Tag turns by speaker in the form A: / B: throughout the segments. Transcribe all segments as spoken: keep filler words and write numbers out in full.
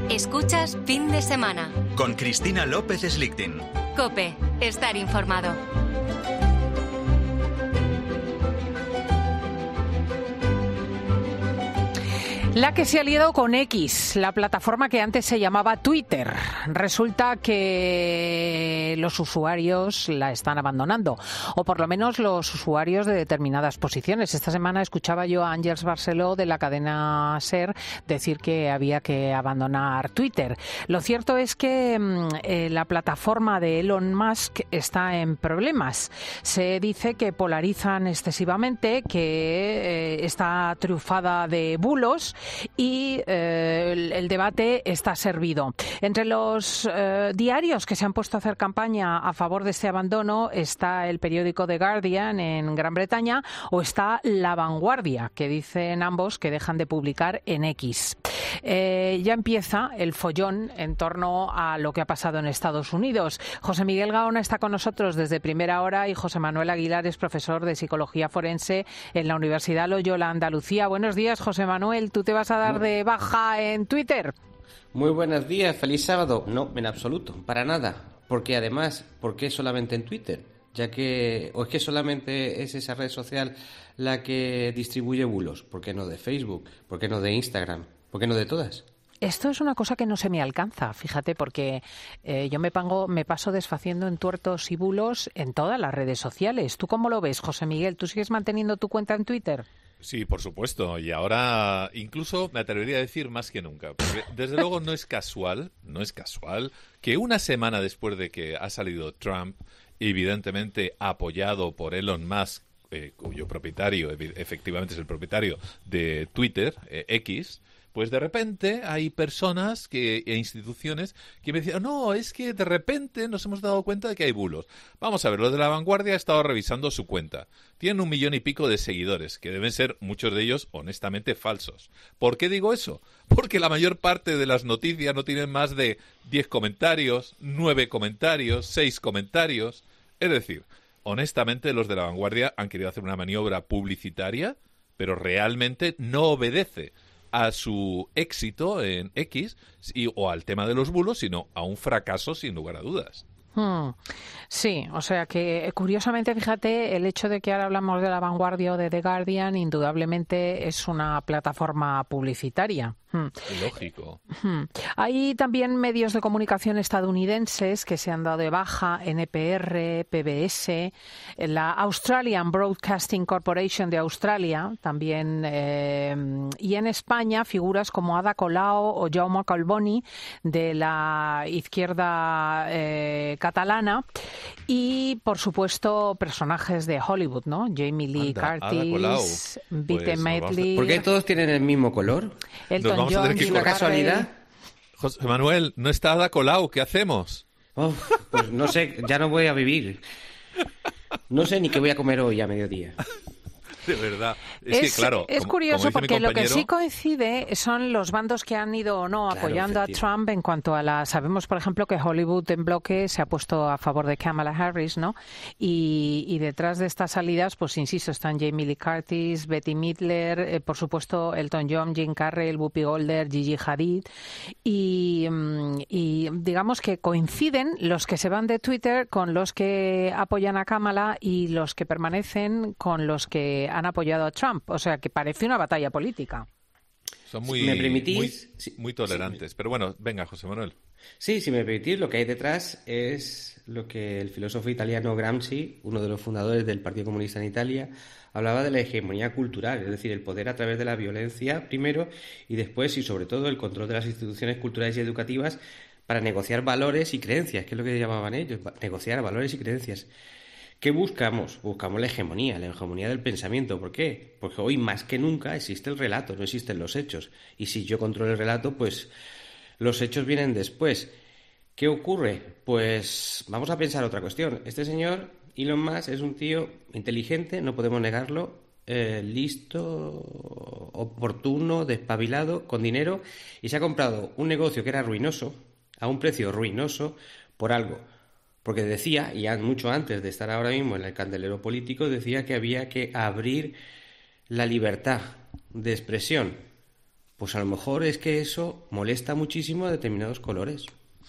A: Escuchas Fin de Semana.
B: Con Cristina López Slichting.
A: COPE. Estar informado.
C: La que se ha liado con X, la plataforma que antes se llamaba Twitter. Resulta que los usuarios la están abandonando, o por lo menos los usuarios de determinadas posiciones. Esta semana escuchaba yo a Àngels Barceló de la cadena SER decir que había que abandonar Twitter. Lo cierto es que eh, la plataforma de Elon Musk está en problemas. Se dice que polarizan excesivamente, que eh, está trufada de bulos, y eh, el, el debate está servido. Entre los eh, diarios que se han puesto a hacer campaña a favor de este abandono está el periódico The Guardian en Gran Bretaña o está La Vanguardia, que dicen ambos que dejan de publicar en X. Eh, ya empieza el follón en torno a lo que ha pasado en Estados Unidos. José Miguel Gaona está con nosotros desde primera hora y José Manuel Aguilar es profesor de Psicología Forense en la Universidad Loyola Andalucía. Buenos días, José Manuel. ¿Tú te vas a dar de baja en Twitter?
D: Muy buenos días, feliz sábado. No, en absoluto, para nada. Porque además, ¿por qué solamente en Twitter? Ya que, o es que solamente es esa red social la que distribuye bulos. ¿Por qué no de Facebook? ¿Por qué no de Instagram? ¿Por qué no de todas?
C: Esto es una cosa que no se me alcanza, fíjate, porque eh, yo me, pango, me paso desfaciendo en tuertos y bulos en todas las redes sociales. ¿Tú cómo lo ves, José Miguel? ¿Tú sigues manteniendo tu cuenta en Twitter?
E: Sí, por supuesto, y ahora incluso me atrevería a decir más que nunca, porque desde luego no es casual, no es casual que una semana después de que ha salido Trump, evidentemente apoyado por Elon Musk, eh, cuyo propietario efectivamente es el propietario de Twitter, eh, X, pues de repente hay personas que, e instituciones que me decían, no, es que de repente nos hemos dado cuenta de que hay bulos. Vamos a ver, lo de La Vanguardia ha estado revisando su cuenta. Tienen un millón y pico de seguidores, que deben ser muchos de ellos honestamente falsos. ¿Por qué digo eso? Porque la mayor parte de las noticias no tienen más de diez comentarios, nueve comentarios, seis comentarios. Es decir, honestamente los de La Vanguardia han querido hacer una maniobra publicitaria, pero realmente no obedece a su éxito en X y, o al tema de los bulos, sino a un fracaso sin lugar a dudas.
C: Hmm. Sí, o sea que curiosamente, fíjate, el hecho de que ahora hablamos de La Vanguardia o de The Guardian, indudablemente es una plataforma publicitaria. Hmm.
E: Lógico.
C: Hmm. Hay también medios de comunicación estadounidenses que se han dado de baja, N P R, P B S, la Australian Broadcasting Corporation de Australia, también, eh, y en España figuras como Ada Colau o Jaume Collboni de la izquierda eh, catalana y, por supuesto, personajes de Hollywood, ¿no? Jamie Lee
E: Anda,
C: Curtis, Bette
E: pues
C: Midler.
D: ¿Por qué todos tienen el mismo color?
C: Elton
E: Vamos a tener que
C: John,
D: ¿Una
C: Carrey.
D: casualidad?
E: José Manuel, no está Ada Colau, ¿qué hacemos?
D: Oh, pues no sé, ya no voy a vivir. No sé ni qué voy a comer hoy a mediodía.
E: De verdad. Es,
C: Es,
E: que, claro,
C: es
E: como-
C: curioso
E: como dice mi
C: porque lo que
E: compañero,
C: sí coincide son los bandos que han ido o no
D: Claro,
C: apoyando a
D: efectivamente.
C: Trump en cuanto a la... Sabemos, por ejemplo, que Hollywood en bloque se ha puesto a favor de Kamala Harris, ¿no? Y, y detrás de estas salidas, pues insisto, están Jamie Lee Curtis, Bette Midler, eh, por supuesto Elton John, Jim Carrey, Whoopi Goldberg, Gigi Hadid. Y, mm, y digamos que coinciden los que se van de Twitter con los que apoyan a Kamala y los que permanecen con los que han apoyado a Trump. O sea, que parece una batalla política.
E: son muy,
D: Si me permitís,
E: muy,
D: sí,
E: muy tolerantes. Pero bueno, venga, José Manuel.
D: Sí, si me permitís, lo que hay detrás es lo que el filósofo italiano Gramsci, uno de los fundadores del Partido Comunista en Italia, hablaba de la hegemonía cultural, es decir, el poder a través de la violencia primero y después y sobre todo el control de las instituciones culturales y educativas para negociar valores y creencias, que es lo que llamaban ellos, negociar valores y creencias. ¿Qué buscamos? Buscamos la hegemonía, la hegemonía del pensamiento. ¿Por qué? Porque hoy más que nunca existe el relato, no existen los hechos. Y si yo controlo el relato, pues los hechos vienen después. ¿Qué ocurre? Pues vamos a pensar otra cuestión. Este señor, Elon Musk, es un tío inteligente, no podemos negarlo, eh, listo, oportuno, despabilado, con dinero, y se ha comprado un negocio que era ruinoso, a un precio ruinoso, por algo. Porque decía, y mucho antes de estar ahora mismo en el candelero político, decía que había que abrir la libertad de expresión. pues a lo mejor es que eso molesta muchísimo a determinados colores.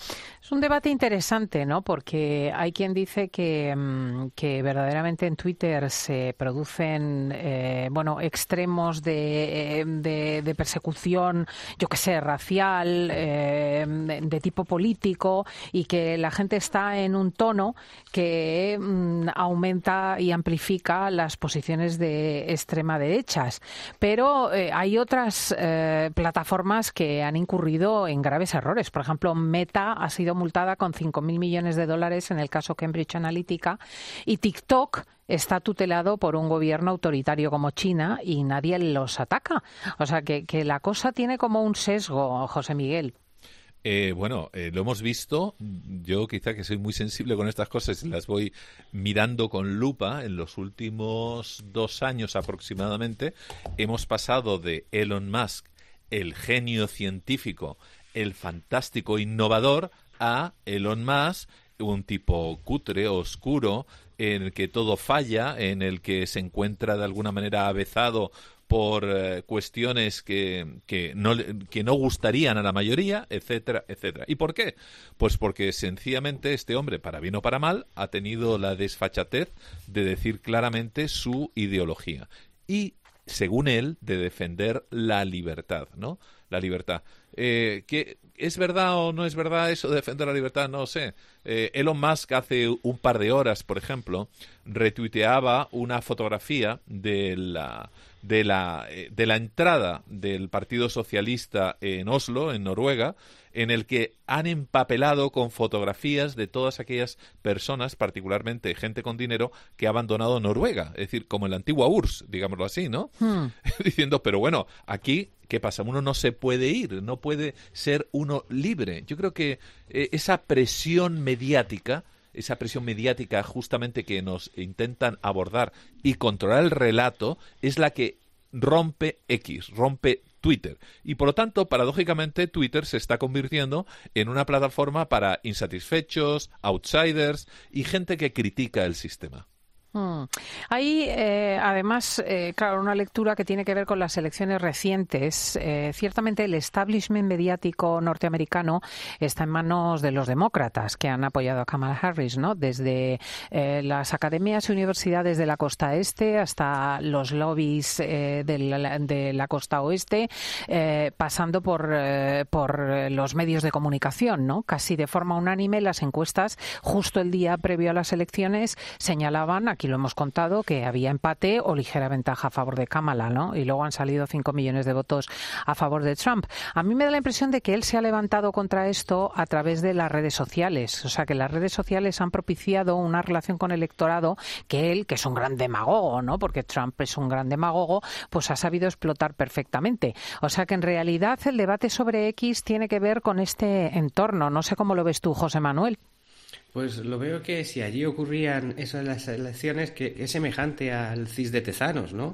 C: Es un debate interesante, ¿no? Porque hay quien dice que, que verdaderamente en Twitter se producen, eh, bueno, extremos de, de, de persecución, yo qué sé, racial, eh, de tipo político, y que la gente está en un tono que mm, aumenta y amplifica las posiciones de extrema derechas. Pero eh, hay otras eh, plataformas que han incurrido en graves errores. Por ejemplo, Meta ha sido multada con cinco mil millones de dólares en el caso Cambridge Analytica, y TikTok está tutelado por un gobierno autoritario como China y nadie los ataca. O sea que, que la cosa tiene como un sesgo, José Miguel.
E: Eh, bueno, eh, lo hemos visto. Yo quizá que soy muy sensible con estas cosas y las voy mirando con lupa. En los últimos dos años aproximadamente hemos pasado de Elon Musk, el genio científico, el fantástico innovador, a Elon Musk, un tipo cutre, oscuro, en el que todo falla, en el que se encuentra de alguna manera avezado por eh, cuestiones que, que, no, que no gustarían a la mayoría, etcétera, etcétera. ¿Y por qué? Pues porque sencillamente este hombre, para bien o para mal, ha tenido la desfachatez de decir claramente su ideología. Y, según él, de defender la libertad, ¿no? La libertad. Eh, ¿qué, ¿Es verdad o no es verdad eso de defender la libertad? No sé. Eh, Elon Musk hace un par de horas, por ejemplo, retuiteaba una fotografía de la, de la, de la entrada del Partido Socialista en Oslo, en Noruega, en el que han empapelado con fotografías de todas aquellas personas, particularmente gente con dinero, que ha abandonado Noruega. Es decir, como en la antigua U R S S, digámoslo así, ¿no? Hmm. Diciendo, pero bueno, aquí, ¿qué pasa? Uno no se puede ir, no puede ser uno libre. Yo creo que eh, esa presión mediática, esa presión mediática justamente que nos intentan abordar y controlar el relato, es la que rompe X, rompe Twitter. Y por lo tanto, paradójicamente, Twitter se está convirtiendo en una plataforma para insatisfechos, outsiders y gente que critica el sistema.
C: Hmm. Hay, eh, además, eh, claro, una lectura que tiene que ver con las elecciones recientes. Eh, ciertamente el establishment mediático norteamericano está en manos de los demócratas, que han apoyado a Kamala Harris, ¿no? Desde eh, las academias y universidades de la costa este hasta los lobbies eh, de, la, de la costa oeste, eh, pasando por, eh, por los medios de comunicación, ¿no? Casi de forma unánime, las encuestas, justo el día previo a las elecciones, señalaban a aquí lo hemos contado, que había empate o ligera ventaja a favor de Kamala, ¿no? Y luego han salido cinco millones de votos a favor de Trump. A mí me da la impresión de que él se ha levantado contra esto a través de las redes sociales. O sea, que las redes sociales han propiciado una relación con el electorado que él, que es un gran demagogo, ¿no? Porque Trump es un gran demagogo, pues ha sabido explotar perfectamente. O sea, que en realidad el debate sobre X tiene que ver con este entorno. No sé cómo lo ves tú, José Manuel.
D: Pues lo veo que si allí ocurrían esas las elecciones, que es semejante al C I S de Tezanos, ¿no?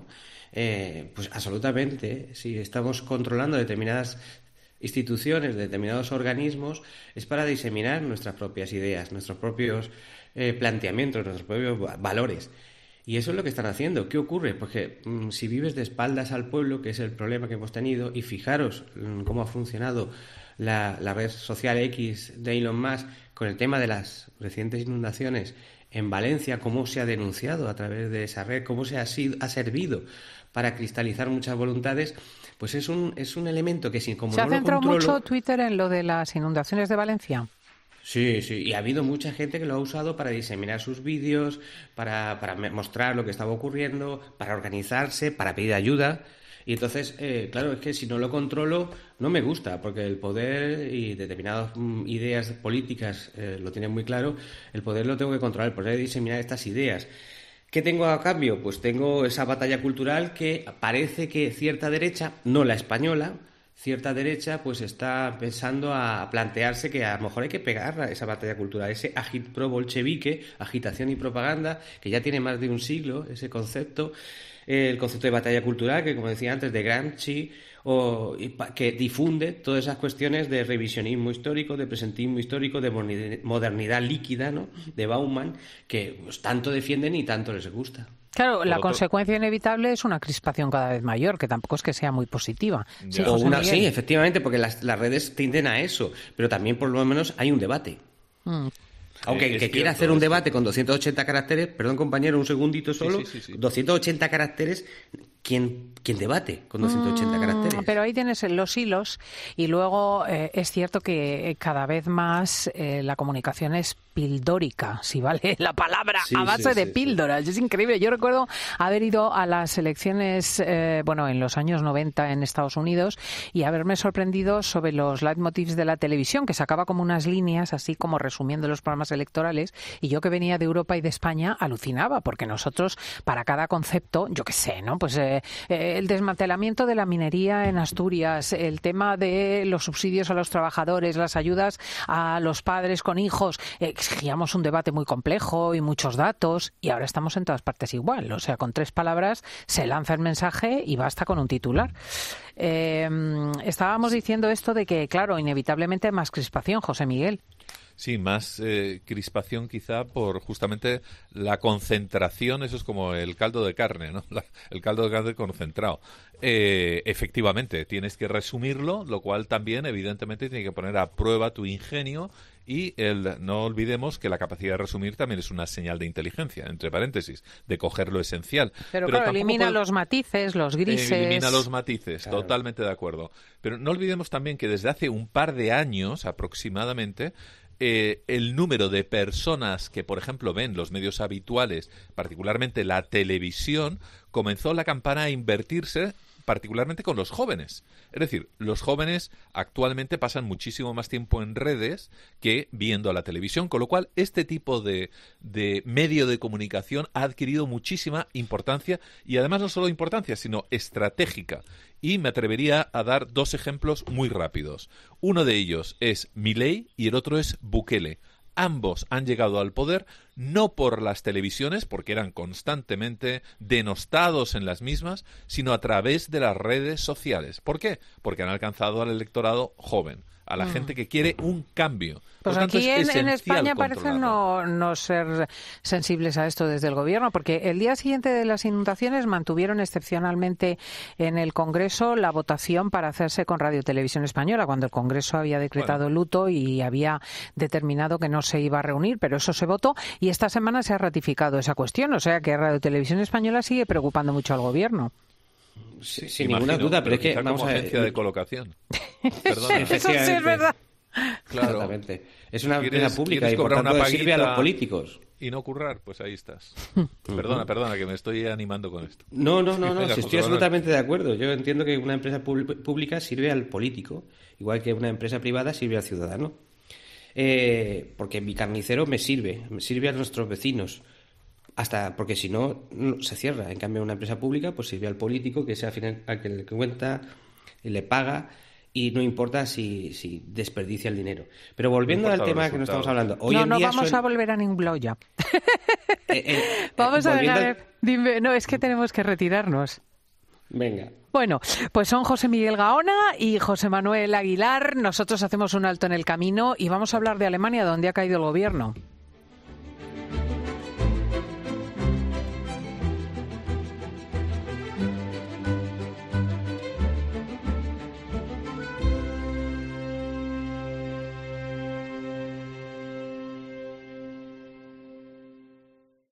D: Eh, pues absolutamente, si estamos controlando determinadas instituciones, determinados organismos, es para diseminar nuestras propias ideas, nuestros propios eh, planteamientos, nuestros propios valores. Y eso es lo que están haciendo. ¿Qué ocurre? Pues que mmm, si vives de espaldas al pueblo, que es el problema que hemos tenido, y fijaros mmm, cómo ha funcionado la, la red social X de Elon Musk con el tema de las recientes inundaciones en Valencia, cómo se ha denunciado a través de esa red, cómo se ha, sido, ha servido para cristalizar muchas voluntades, pues es un, es un elemento que si como
C: ¿Se
D: no
C: ha centrado
D: lo controlo...
C: mucho Twitter en lo de las inundaciones de Valencia?
D: Sí, sí, y ha habido mucha gente que lo ha usado para diseminar sus vídeos, para, para mostrar lo que estaba ocurriendo, para organizarse, para pedir ayuda. Y entonces, eh, claro, es que si no lo controlo, no me gusta, porque el poder y determinadas mm, ideas políticas eh, lo tienen muy claro, el poder lo tengo que controlar, el poder diseminar estas ideas. ¿Qué tengo a cambio? Pues tengo esa batalla cultural que parece que cierta derecha, no la española, cierta derecha pues está pensando a plantearse que a lo mejor hay que pegar a esa batalla cultural, ese agitpro bolchevique, agitación y propaganda, que ya tiene más de un siglo, ese concepto, eh, el concepto de batalla cultural, que como decía antes, de Gramsci, o, y, que difunde todas esas cuestiones de revisionismo histórico, de presentismo histórico, de modernidad líquida, ¿no?, de Bauman, que pues, tanto defienden y tanto les gusta.
C: Claro,
E: Por
C: la
E: otro...
C: consecuencia inevitable es una crispación cada vez mayor, que tampoco es que sea muy positiva.
D: Sí, o una, sí, efectivamente, porque las, las redes tienden a eso, pero también por lo menos hay un debate. Mm. Aunque el que cierto, quiera hacer un debate con doscientos ochenta caracteres, perdón compañero, un segundito solo, sí, sí, sí, sí. doscientos ochenta caracteres, ¿quién, quién debate con doscientos ochenta mm, caracteres?
C: Pero ahí tienes los hilos y luego eh, es cierto que cada vez más eh, la comunicación es pildórica, si vale la palabra, sí, a base sí, de sí, píldoras. Sí. Es increíble. Yo recuerdo haber ido a las elecciones, eh, bueno, en los años noventa en Estados Unidos y haberme sorprendido sobre los leitmotivs de la televisión, que sacaba como unas líneas, así como resumiendo los programas electorales, y yo que venía de Europa y de España alucinaba, porque nosotros, para cada concepto, yo qué sé, ¿no? Pues eh, eh, el desmantelamiento de la minería en Asturias, el tema de los subsidios a los trabajadores, las ayudas a los padres con hijos, eh, exigíamos un debate muy complejo y muchos datos, y ahora estamos en todas partes igual. O sea, con tres palabras se lanza el mensaje y basta con un titular. Eh, estábamos diciendo esto de que, claro, inevitablemente más crispación, José Miguel.
E: Sí, más eh, crispación quizá por justamente la concentración, eso es como el caldo de carne, ¿no? La, el caldo de carne concentrado. Eh, efectivamente, tienes que resumirlo, lo cual también evidentemente tiene que poner a prueba tu ingenio y el, no olvidemos que la capacidad de resumir también es una señal de inteligencia, entre paréntesis, de coger lo esencial.
C: Pero, Pero claro, elimina puede... los matices, los grises...
E: Elimina los matices,
C: claro.
E: Totalmente de acuerdo. Pero no olvidemos también que desde hace un par de años aproximadamente, Eh, el número de personas que, por ejemplo, ven los medios habituales, particularmente la televisión, comenzó la campana a invertirse particularmente con los jóvenes. Es decir, los jóvenes actualmente pasan muchísimo más tiempo en redes que viendo la televisión, con lo cual este tipo de, de medio de comunicación ha adquirido muchísima importancia y además no solo importancia, sino estratégica. Y me atrevería a dar dos ejemplos muy rápidos. Uno de ellos es Milei y el otro es Bukele. Ambos han llegado al poder no por las televisiones, porque eran constantemente denostados en las mismas, sino a través de las redes sociales. ¿Por qué? Porque han alcanzado al electorado joven, a la mm. gente que quiere un cambio.
C: Pues
E: tanto,
C: aquí en, en España parece no, no ser sensibles a esto desde el gobierno, porque el día siguiente de las inundaciones mantuvieron excepcionalmente en el Congreso la votación para hacerse con Radio Televisión Española, cuando el Congreso había decretado bueno. luto y había determinado que no se iba a reunir, pero eso se votó y esta semana se ha ratificado esa cuestión, o sea que Radio Televisión Española sigue preocupando mucho al gobierno.
D: Sí, sin Imagino, ninguna duda, pero, pero es que vamos
E: como
D: a ver...
E: agencia de colocación. Perdona.
C: Eso sí es verdad.
E: Claro.
D: Exactamente. Es una empresa pública y por tanto una sirve a los políticos.
E: Y no currar, pues ahí estás. Perdona, perdona, que me estoy animando con esto.
D: No, no, no, no. Venga, si estoy absolutamente de acuerdo. Yo entiendo que una empresa pública sirve al político, igual que una empresa privada sirve al ciudadano. Eh, porque mi carnicero me sirve, me sirve a nuestros vecinos. Hasta porque si no, no se cierra. En cambio, una empresa pública pues sirve al político, que es al final al que le cuenta y le paga. Y no importa si, si desperdicia el dinero. Pero volviendo no al tema que nos estamos hablando. Hoy
C: no,
D: en
C: no
D: día
C: vamos
D: son...
C: a volver a ningún blog ya.
D: eh, eh,
C: vamos
D: eh,
C: a ver,
D: volviendo...
C: a ver. Dime, no, es que tenemos que retirarnos.
D: Venga.
C: Bueno, pues son José Miguel Gaona y José Manuel Aguilar. Nosotros hacemos un alto en el camino y vamos a hablar de Alemania, donde ha caído el gobierno.